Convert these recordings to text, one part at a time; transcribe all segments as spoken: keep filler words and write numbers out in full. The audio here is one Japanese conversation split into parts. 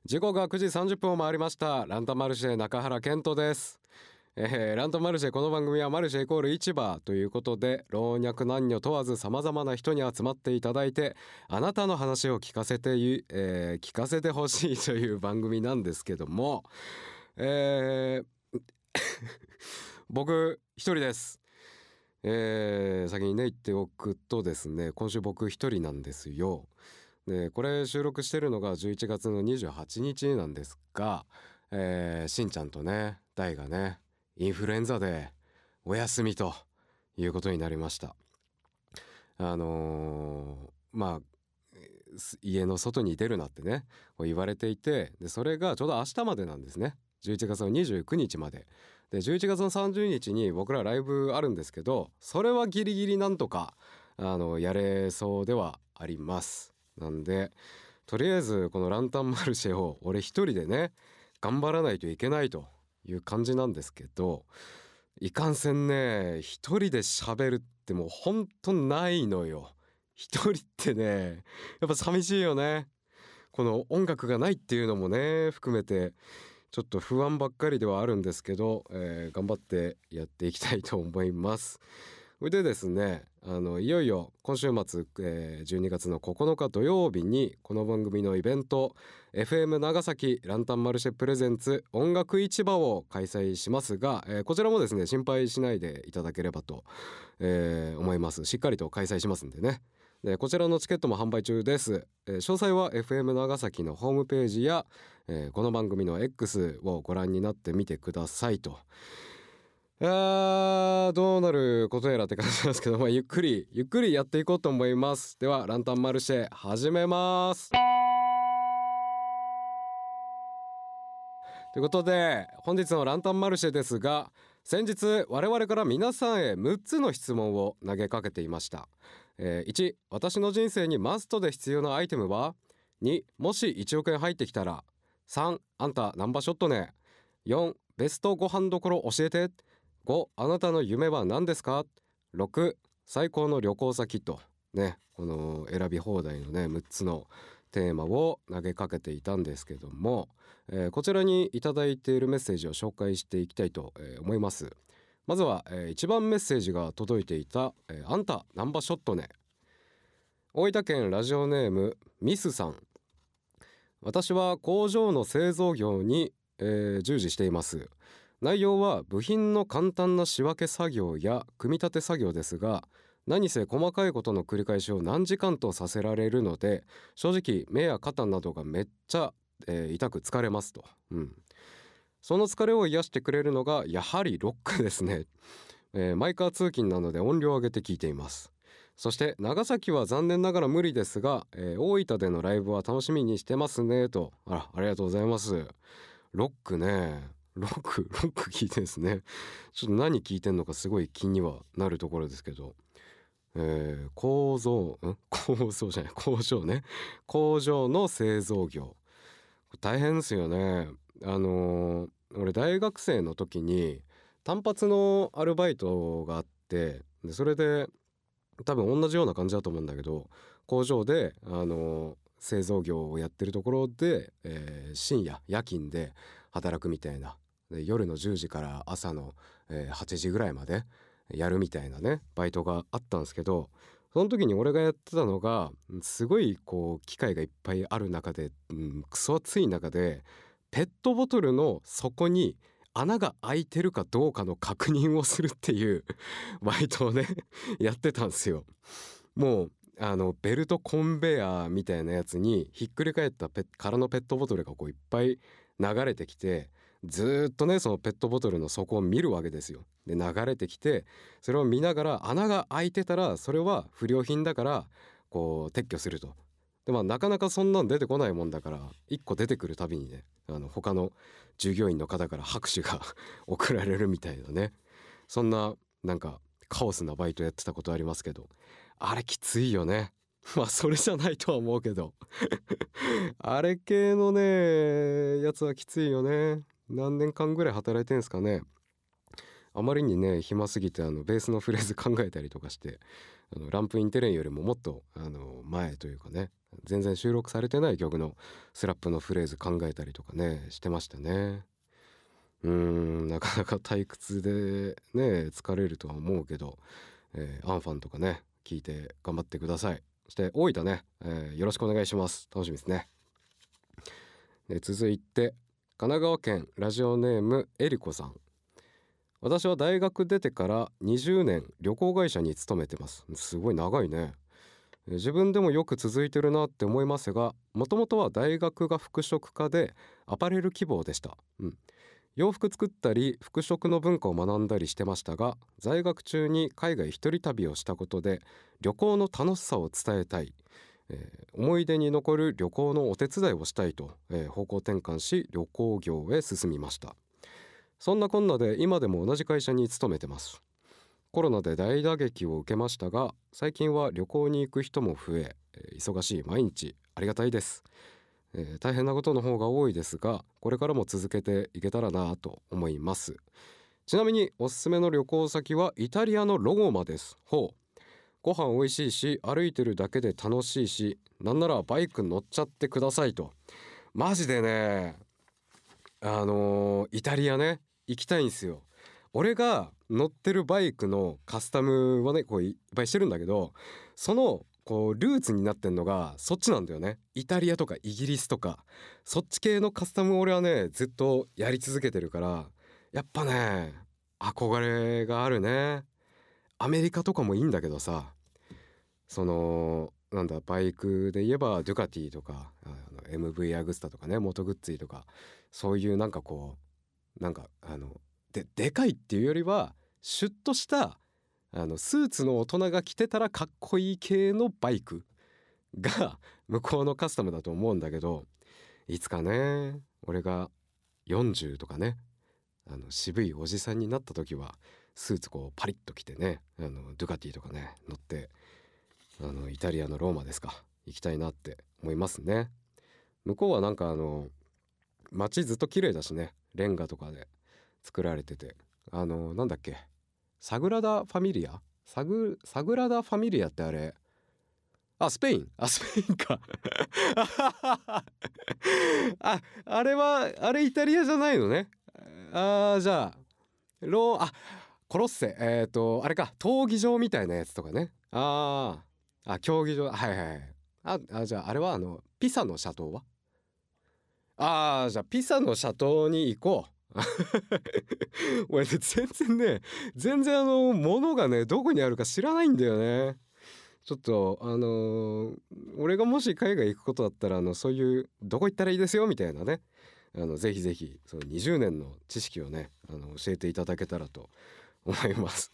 時刻がくじさんじゅっぷんを回りました。ランタンマルシェ中原健人です。えー、ランタンマルシェ、この番組はマルシェイコール市場ということで、老若男女問わず様々な人に集まっていただいて、あなたの話を聞かせて、えー、聞かせてほしいという番組なんですけども、えー、僕一人です。えー、先にね言っておくとですね、今週僕一人なんですよ。でこれ収録してるのがじゅういちがつのにじゅうはちにちなんですが、えー、しんちゃんとね大がねインフルエンザでお休みということになりました。あのー、まあ家の外に出るなってね言われていて、でそれがちょうど明日までなんですね。じゅういちがつのにじゅうくにちまでで、じゅういちがつのさんじゅうにちに僕らライブあるんですけど、それはギリギリなんとかあのやれそうではあります。なんでとりあえずこのランタンマルシェを俺一人でね頑張らないといけないという感じなんですけど、いかんせんね一人で喋るってもうほんとないのよ。一人ってねやっぱ寂しいよね。この音楽がないっていうのもね含めてちょっと不安ばっかりではあるんですけど、えー、頑張ってやっていきたいと思います。それでですね、あのいよいよ今週末、えー、じゅうにがつのここのか土曜日にこの番組のイベント エフエム 長崎ランタンマルシェプレゼンツ音楽市場を開催しますが、えー、こちらもですね心配しないでいただければと、えー、思います。しっかりと開催しますんでね。でこちらのチケットも販売中です。えー、詳細は エフエム 長崎のホームページや、えー、この番組の X をご覧になってみてくださいと。あーどうなることやらって感じなんですけど、まあ、ゆっくりゆっくりやっていこうと思います。ではランタンマルシェ始めます。ということで本日のランタンマルシェですが、先日我々から皆さんへむっつの質問を投げかけていました。えー、いち、私の人生にマストで必要なアイテムは？に、もしいちおくえん入ってきたら？さん、あんたナンバーショットね？よん、ベストご飯どころ教えて？ご、あなたの夢は何ですか？ろく、最高の旅行先とね、この選び放題のねむっつのテーマを投げかけていたんですけども、えー、こちらにいただいているメッセージを紹介していきたいと、えー、思います。まずは、えー、一番メッセージが届いていた、えー、あんたナンバーショットね。大分県ラジオネームミスさん。私は工場の製造業に、えー、従事しています。内容は部品の簡単な仕分け作業や組み立て作業ですが、何せ細かいことの繰り返しを何時間とさせられるので、正直目や肩などがめっちゃ、えー、痛く疲れますと、うん、その疲れを癒してくれるのがやはりロックですね。えー、マイカー通勤なので音量を上げて聞いています。そして長崎は残念ながら無理ですが、えー、大分でのライブは楽しみにしてますねと。あら、ありがとうございます。ロックね、ロックロック聞いてんですね。ちょっと何聞いてんのかすごい気にはなるところですけど、えー、構造ん構造じゃない工場ね、工場の製造業大変ですよね。あのー、俺大学生の時に単発のアルバイトがあって、でそれで多分同じような感じだと思うんだけど、工場であのー、製造業をやってるところで、えー、深夜夜勤で働くみたいな、で夜のじゅうじから朝の、えー、はちじぐらいまでやるみたいなねバイトがあったんですけど、その時に俺がやってたのがすごいこう機械がいっぱいある中で、うん、クソ暑い中でペットボトルの底に穴が開いてるかどうかの確認をするっていうバイトをねやってたんですよ。もうあのベルトコンベヤーみたいなやつにひっくり返ったペ空のペットボトルがこういっぱい流れてきて、ずっとねそのペットボトルの底を見るわけですよ。で流れてきてそれを見ながら穴が開いてたらそれは不良品だからこう撤去すると。でまあなかなかそんなん出てこないもんだからいっこ出てくるたびにね、あの他の従業員の方から拍手が送られるみたいなね、そんななんかカオスなバイトやってたことありますけど、あれきついよね。まあそれじゃないとは思うけどあれ系のねやつはきついよね。何年間ぐらい働いてんすかね。あまりにね暇すぎてあのベースのフレーズ考えたりとかして、あのランプインテレンよりももっとあの前というかね、 全然収録されてない曲のスラップのフレーズ考えたりとかねしてましたね。うーんなかなか退屈でね疲れるとは思うけど、えーアンファンとかね聞いて頑張ってください。そして大分ね、えーよろしくお願いします。楽しみですね。で続いて神奈川県ラジオネームえりこさん。私は大学出てからにじゅうねん旅行会社に勤めてます。すごい長いね。えー自分でもよく続いてるなって思いますが、もともとは大学が服飾科でアパレル希望でした、うん、洋服作ったり服飾の文化を学んだりしてましたが、在学中に海外一人旅をしたことで旅行の楽しさを伝えたい、えー思い出に残る旅行のお手伝いをしたいと、えー方向転換し旅行業へ進みました。そんなこんなで今でも同じ会社に勤めてます。コロナで大打撃を受けましたが、最近は旅行に行く人も増え、えー忙しい毎日ありがたいです。えー大変なことの方が多いですが、これからも続けていけたらなと思います。ちなみにおすすめの旅行先はイタリアのローマです。ほう。ご飯美味しいし歩いてるだけで楽しいし、なんならバイク乗っちゃってくださいと。マジでね、あのーイタリアね行きたいんですよ。俺が乗ってるバイクのカスタムはねこういっぱいしてるんだけど、そのこうルーツになってんのがそっちなんだよね。イタリアとかイギリスとかそっち系のカスタムを俺はねずっとやり続けてるから、やっぱね憧れがあるね。アメリカとかもいいんだけどさ、そのなんだバイクで言えばデュカティとかあの エムブイ アグスタとかねモトグッツィとか、そういうなんかこうなんかあのででかいっていうよりはシュッとしたあのスーツの大人が着てたらかっこいい系のバイクが向こうのカスタムだと思うんだけど、いつかね俺がよんじゅうとかねあの渋いおじさんになった時はスーツこうパリッと着てねあのドゥカティとかね乗ってあのイタリアのローマですか行きたいなって思いますね。向こうはなんかあの街ずっと綺麗だしね、レンガとかで作られてて、あのなんだっけサグラダ・ファミリアサグサグラダ・ファミリアってあれ、あスペインあスペインかああれはあれイタリアじゃないのね。あーじゃあローあコロッセえっ、ー、とあれか闘技場みたいなやつとかね。あーあ競技場はいはいはい。ああじゃああれはあのピサの斜塔は、あーじゃあピサの斜塔に行こう俺ね全然ね全然あの物がねどこにあるか知らないんだよね。ちょっとあのー俺がもし海外行くことだったらあのそういうどこ行ったらいいですよみたいなね、あのぜひぜひそのにじゅうねんの知識をねあの教えていただけたらと思います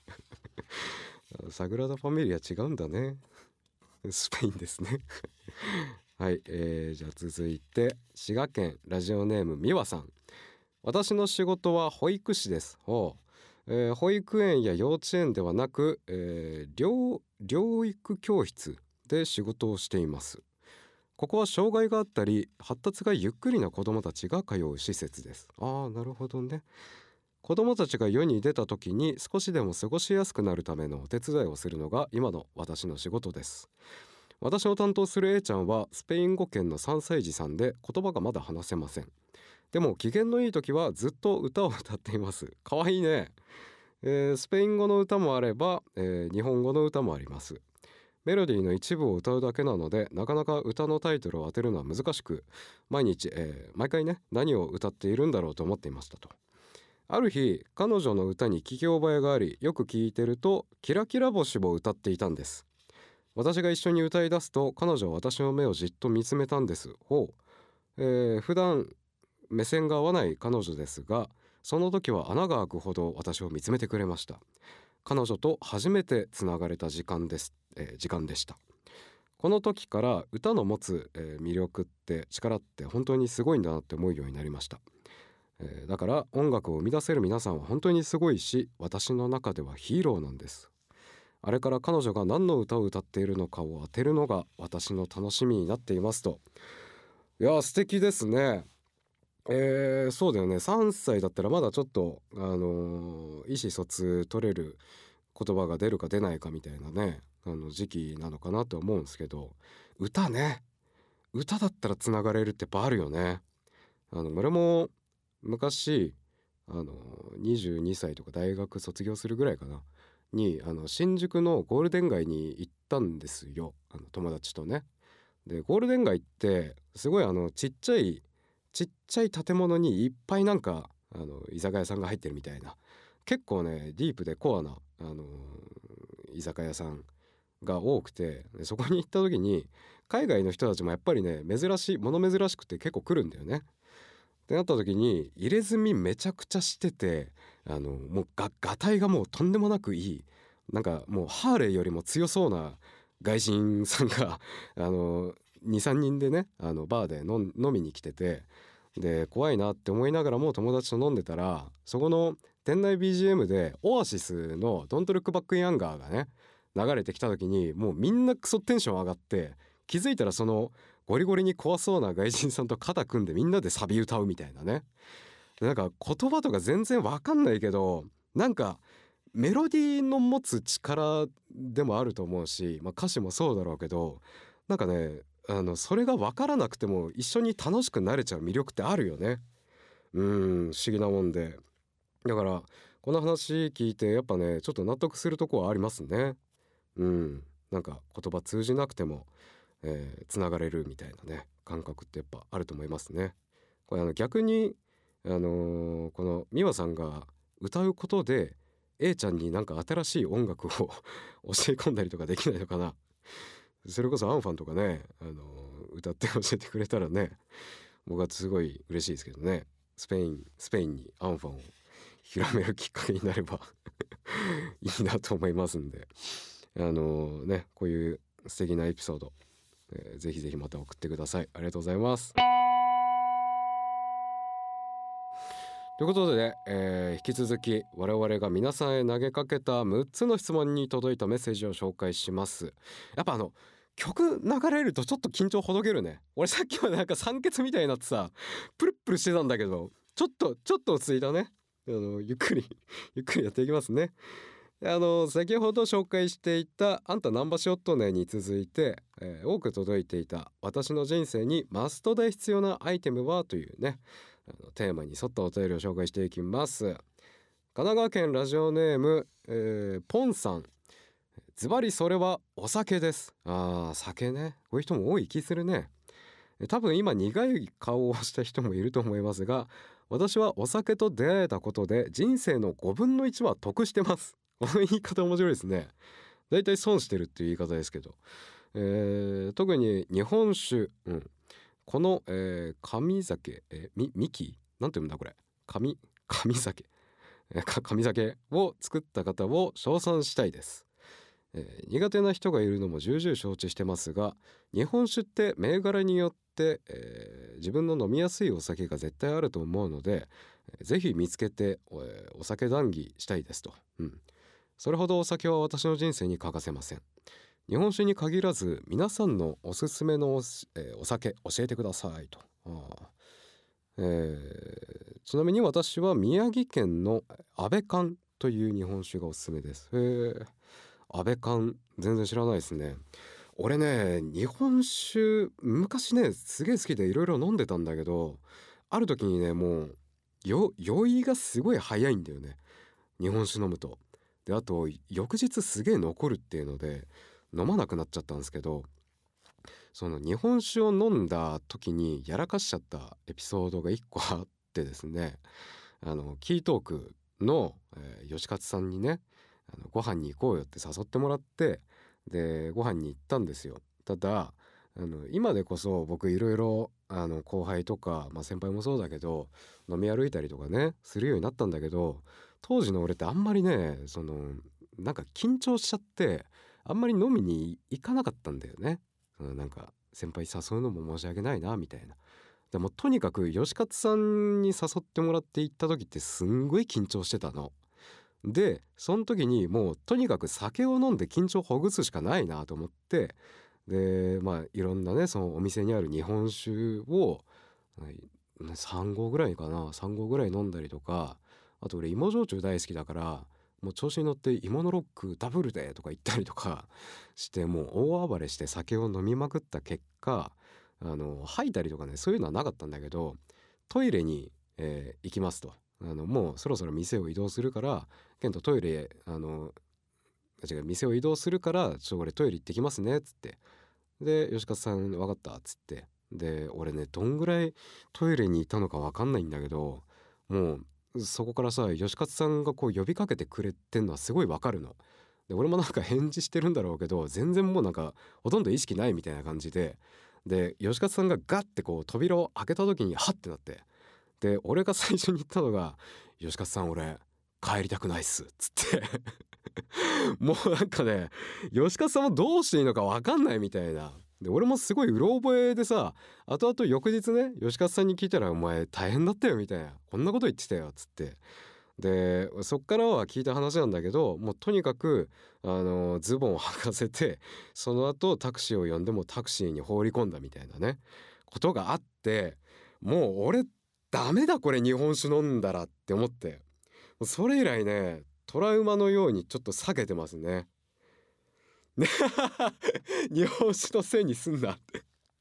サグラダ・ファミリア違うんだね。スペインですねはい、えー、じゃあ続いて滋賀県ラジオネームみわさん。私の仕事は保育士です。ほう、えー保育園や幼稚園ではなく、えー療療育教室で仕事をしています。ここは障害があったり発達がゆっくりな子どもたちが通う施設です。ああなるほどね。子どもたちが世に出た時に少しでも過ごしやすくなるためのお手伝いをするのが今の私の仕事です。私の担当する A ちゃんはスペイン語圏のさんさい児さんで言葉がまだ話せません。でも機嫌のいい時はずっと歌を歌っています。かわいいね。えースペイン語の歌もあれば、えー日本語の歌もあります。メロディーの一部を歌うだけなのでなかなか歌のタイトルを当てるのは難しく、毎日、えー毎回ね何を歌っているんだろうと思っていましたと。ある日彼女の歌に聞き覚えがあり、よく聞いてるとキラキラ星を歌っていたんです。私が一緒に歌い出すと彼女は私の目をじっと見つめたんです。ほう、えー普段目線が合わない彼女ですが、その時は穴が開くほど私を見つめてくれました。彼女と初めてつながれた時間です、えー時間でした。この時から歌の持つ、えー魅力って力って本当にすごいんだなって思うようになりました。えーだから音楽を生み出せる皆さんは本当にすごいし、私の中ではヒーローなんです。あれから彼女が何の歌を歌っているのかを当てるのが私の楽しみになっていますと。いや素敵ですね。えー、そうだよね。さんさいだったらまだちょっとあのー意思疎通取れる言葉が出るか出ないかみたいなねあの時期なのかなと思うんですけど、 歌ね、歌だったらつながれるってやっぱあるよね。あの俺も昔あのにじゅうにさいとか大学卒業するぐらいかなにあの新宿のゴールデン街に行ったんですよ、あの友達とね。でゴールデン街ってすごいあのちっちゃいちっちゃい建物にいっぱいなんかあの居酒屋さんが入ってるみたいな、結構ねディープでコアなあの居酒屋さんが多くて、でそこに行った時に海外の人たちもやっぱりね珍しい物珍しくて結構来るんだよね。ってなった時に入れ墨めちゃくちゃしてて、あのもうががたいがもうとんでもなくいい、なんかもうハーレーよりも強そうな外人さんがあの にさんにんでねあのバーで飲飲みに来てて、で怖いなって思いながらも友達と飲んでたら、そこの店内 ビージーエム でオアシスの Don't Look Back in Anger がね流れてきた時に、もうみんなクソテンション上がって、気づいたらそのゴリゴリに怖そうな外人さんと肩組んでみんなでサビ歌うみたいなね。なんか言葉とか全然わかんないけど、なんかメロディーの持つ力でもあると思うし、まあ、歌詞もそうだろうけど、なんかねあのそれが分からなくても一緒に楽しくなれちゃう魅力ってあるよね。うーん、不思議なもんで、だからこの話聞いてやっぱねちょっと納得するとこはありますね。うん、なんか言葉通じなくても、えー、つながれるみたいなね感覚ってやっぱあると思いますね。これあの逆にあのーこの美和さんが歌うことで A ちゃんになんか新しい音楽を教え込んだりとかできないのかな。それこそアンファンとかね、あのー歌って教えてくれたらね、僕はすごい嬉しいですけどね。スペインスペインにアンファンを広めるきっかけになればいいなと思いますんで、あのーねこういう素敵なエピソード、えーぜひぜひまた送ってください。ありがとうございます。ということで、えー引き続き我々が皆さんへ投げかけたむっつの質問に届いたメッセージを紹介します。やっぱあの曲流れるとちょっと緊張ほどけるね。俺さっきまでなんか酸欠みたいになってさプルップルしてたんだけど、ちょっとちょっと落ち着いたね。あのゆっくりゆっくりやっていきますね。あの先ほど紹介していたあんたナンバショットネに続いて、えー多く届いていた私の人生にマストで必要なアイテムはというねあのテーマに沿ったお便りを紹介していきます。神奈川県ラジオネーム、えーポンさん、ズバリそれはお酒です。あー酒ね、こういう人も多い気するね。多分今苦い顔をした人もいると思いますが、私はお酒と出会えたことで人生のごぶんのいちは得してます。この言い方面白いですね。だいたい損してるっていう言い方ですけど、えー特に日本酒、うん、この、えー、上酒、えー、みみきなんて読むんだこれ、上上酒、えーか上酒を作った方を称賛したいです。えー苦手な人がいるのも重々承知してますが、日本酒って銘柄によって、えー自分の飲みやすいお酒が絶対あると思うので、えーぜひ見つけて、えーお酒談義したいですと、うん、それほどお酒は私の人生に欠かせません。日本酒に限らず皆さんのおすすめのお,、えーお酒教えてくださいと。あーえーちなみに私は宮城県の安倍館という日本酒がおすすめです。へー、安倍館全然知らないですね。俺ね日本酒昔ねすげえ好きでいろいろ飲んでたんだけど、ある時にねもうよ酔いがすごい早いんだよね、日本酒飲むと。であと翌日すげえ残るっていうので飲まなくなっちゃったんですけど、その日本酒を飲んだ時にやらかしちゃったエピソードがいっこあってですね、あのキートークの、えー吉勝さんにねあのご飯に行こうよって誘ってもらって、でご飯に行ったんですよ。ただあの今でこそ僕いろいろあの後輩とか、まあ、先輩もそうだけど飲み歩いたりとかねするようになったんだけど、当時の俺ってあんまりねそのなんか緊張しちゃってあんまり飲みに行かなかったんだよね。うんなんか先輩誘うのも申し訳ないなみたいな。でもとにかく吉勝さんに誘ってもらって行った時ってすんごい緊張してたの。でその時にもうとにかく酒を飲んで緊張をほぐすしかないなと思って、でまあいろんなねそのお店にある日本酒をはいさん合ぐらいかなさん合ぐらい飲んだりとか、あと俺芋焼酎大好きだからもう調子に乗って芋のロックダブルでとか言ったりとかして、もう大暴れして酒を飲みまくった結果、あの吐いたりとかね、そういうのはなかったんだけど、トイレに、えー行きますと、あのもうそろそろ店を移動するから、ケントトイレ、あの違う店を移動するからちょっと俺トイレ行ってきますねっつって、で吉勝さん分かったっつって、で俺ねどんぐらいトイレにいたのか分かんないんだけど、もうそこからさ吉勝さんがこう呼びかけてくれてんのはすごい分かるので、俺もなんか返事してるんだろうけど全然もうなんかほとんど意識ないみたいな感じで、で吉勝さんがガッてこう扉を開けた時にハッてなって、で俺が最初に言ったのが吉勝さん俺帰りたくないっすっつってもうなんかね吉勝さんもどうしていいのか分かんないみたいな。で俺もすごいうろ覚えでさ、後々翌日ね吉勝さんに聞いたらお前大変だったよみたいな、こんなこと言ってたよっつって、でそっからは聞いた話なんだけど、もうとにかくあのズボンを履かせて、その後タクシーを呼んでもタクシーに放り込んだみたいなねことがあって、もう俺ダメだこれ日本酒飲んだらって思って、それ以来ねトラウマのようにちょっと避けてますね。ね日本酒のせいにすんなって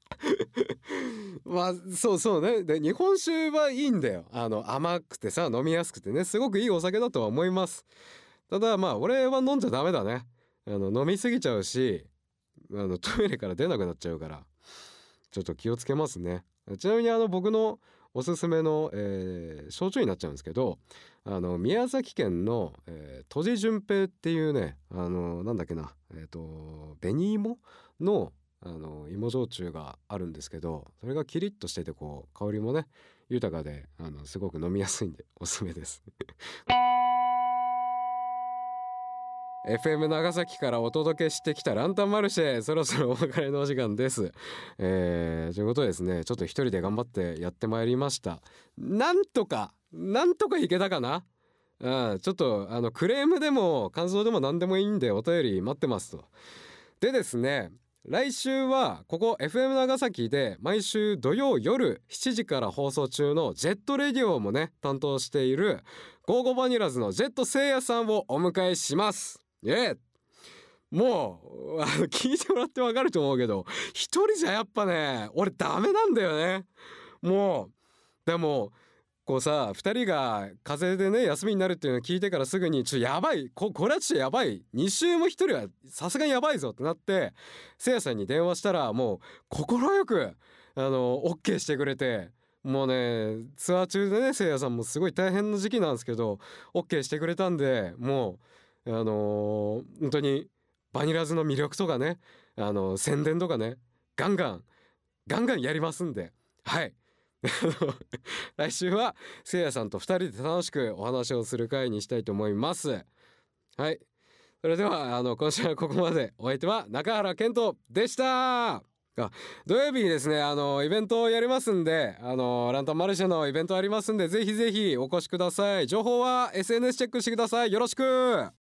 まあそうそうね。で日本酒はいいんだよ、あの甘くてさ飲みやすくてね、すごくいいお酒だとは思います。ただまあ俺は飲んじゃダメだね。あの飲みすぎちゃうし、あのトイレから出なくなっちゃうからちょっと気をつけますね。ちなみにあの僕のおすすめの、えー焼酎になっちゃうんですけど、あの宮崎県の、えー、戸地純平っていうね、あのなんだっけな、えっ、と紅芋のあの芋焼酎があるんですけど、それがキリッとしててこう香りもね豊かで、あのすごく飲みやすいんでおすすめですエフエム 長崎からお届けしてきたランタンマルシェ、そろそろお別れのお時間です。えー、ということでですね、ちょっと一人で頑張ってやってまいりました。なんとかなんとかいけたかな。うん、ちょっとあのクレームでも感想でも何でもいいんでお便り待ってますと。でですね、来週はここ エフエム 長崎で毎週土曜夜しちじから放送中のジェットレディオもね担当しているゴーゴバニラズのジェットせいやさんをお迎えします。えもうあの聞いてもらってわかると思うけど、一人じゃやっぱね俺ダメなんだよね。もうでもこうさふたりが風邪でね休みになるっていうのを聞いてからすぐにちょやばい こ, これはちょっとやばいに週も一人はさすがにやばいぞってなって、せいやさんに電話したらもう快くあの OK してくれて、もうねツアー中でねせいやさんもすごい大変な時期なんですけど OK してくれたんで、もうあのー本当にバニラズの魅力とかね、あの宣伝とかねガンガンガンガンやりますんで、はい来週はせいやさんとふたりで楽しくお話をする回にしたいと思います。はい、それではあの今週はここまで。お相手は中原健人でした。あ土曜日にですねあのイベントをやりますんで、あのランタンマルシェのイベントありますんで、ぜひぜひお越しください。情報は エスエヌエス チェックしてください。よろしく。